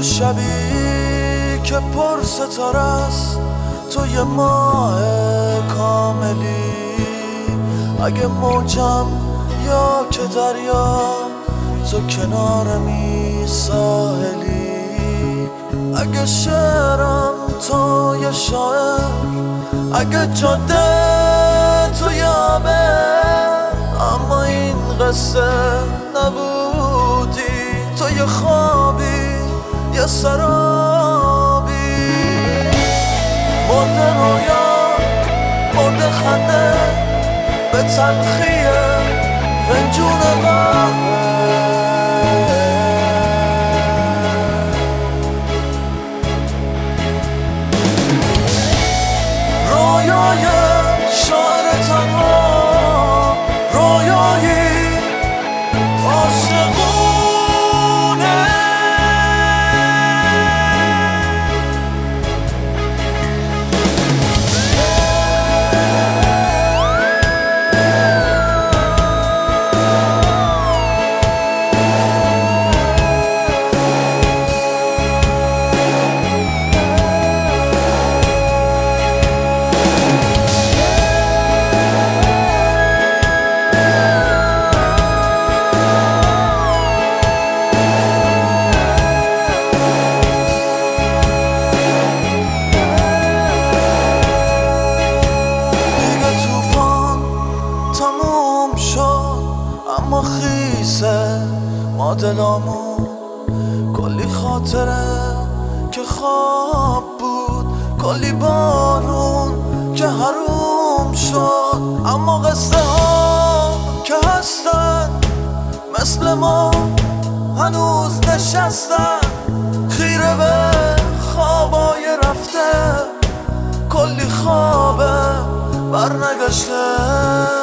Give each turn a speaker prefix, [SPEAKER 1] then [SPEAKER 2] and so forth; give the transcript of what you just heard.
[SPEAKER 1] تو شبی که پر ستاره است، تو یه ماه کاملی. اگه موجم یا که دریا، تو کنارمی ساحلی. اگه شعرم تو یه شاعر، اگه جاده تو یابه، اما این قصه نبودی. تو یه خوابی یه سرابی، مرده رویا مرده خنده، به تلخیه فنجون قهوه. رویای شاعر تنها، رویایی عاشقونه. اما خیسه ما دلامون، کلی خاطره که خواب بود، کلی بارون که حروم شد. اما قصه ها که هستن مثل ما هنوز نشستن، خیره به خوابای رفته، کلی خوابه برنگشته.